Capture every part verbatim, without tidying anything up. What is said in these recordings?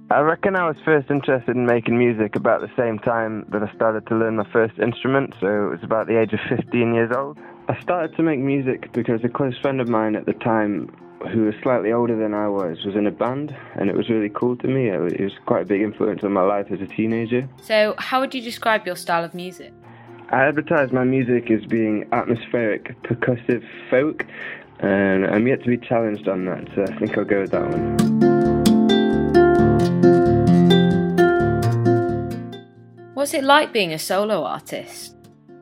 I reckon I was first interested in making music about the same time that I started to learn my first instrument, so it was about the age of fifteen years old. I started to make music because a close friend of mine at the time, who was slightly older than I was, was in a band, and it was really cool to me. It was quite a big influence on my life as a teenager. So, how would you describe your style of music? I advertise my music as being atmospheric, percussive folk, and I'm yet to be challenged on that, so I think I'll go with that one. What's it like being a solo artist?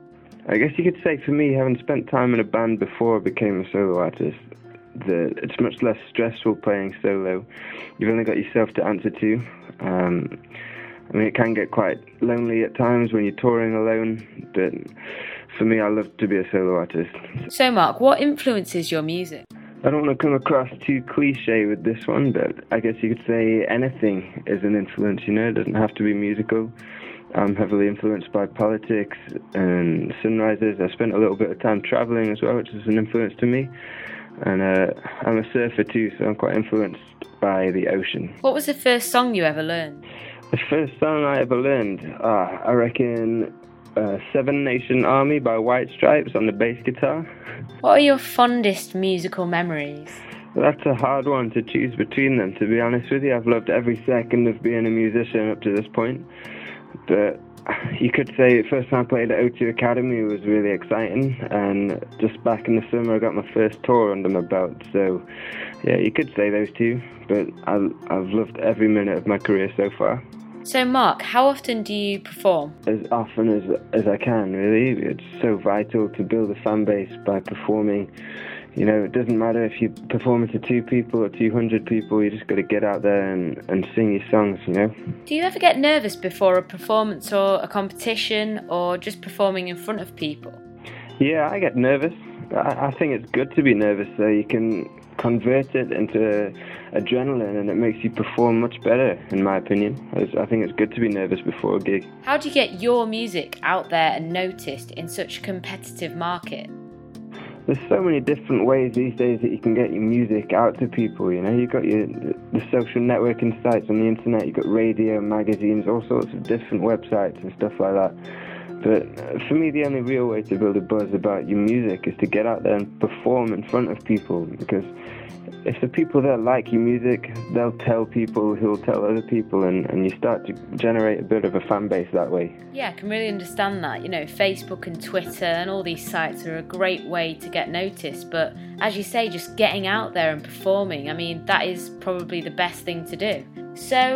I guess you could say for me, having spent time in a band before I became a solo artist, the, it's much less stressful playing solo. You've only got yourself to answer to. Um, I mean, it can get quite lonely at times when you're touring alone, but for me, I love to be a solo artist. So, Mark, what influences your music? I don't want to come across too cliche with this one, but I guess you could say anything is an influence, you know? It doesn't have to be musical. I'm heavily influenced by politics and sunrises. I spent a little bit of time travelling as well, which is an influence to me. And uh, I'm a surfer too, so I'm quite influenced by the ocean. What was the first song you ever learned? The first song I ever learned, uh, I reckon uh, Seven Nation Army by White Stripes on the bass guitar. What are your fondest musical memories? That's a hard one to choose between them, to be honest with you. I've loved every second of being a musician up to this point. But you could say the first time I played at O two Academy was really exciting, and just back in the summer I got my first tour under my belt, so yeah, you could say those two, but I, I've loved every minute of my career so far. So Mark, how often do you perform? As often as, as I can, really. It's so vital to build a fan base by performing. You know, it doesn't matter if you're performing to two people or two hundred people, you just got to get out there and, and sing your songs, you know. Do you ever get nervous before a performance or a competition or just performing in front of people? Yeah, I get nervous. I, I think it's good to be nervous so you can convert it into adrenaline and it makes you perform much better, in my opinion. I think it's good to be nervous before a gig. How do you get your music out there and noticed in such a competitive market? There's so many different ways these days that you can get your music out to people, you know. You've got your the social networking sites on the internet, you've got radio, magazines, all sorts of different websites and stuff like that. But for me, the only real way to build a buzz about your music is to get out there and perform in front of people, because if the people that like your music, they'll tell people who'll tell other people, and, and you start to generate a bit of a fan base that way. Yeah, I can really understand that. You know, Facebook and Twitter and all these sites are a great way to get noticed, but as you say, just getting out there and performing, I mean, that is probably the best thing to do. So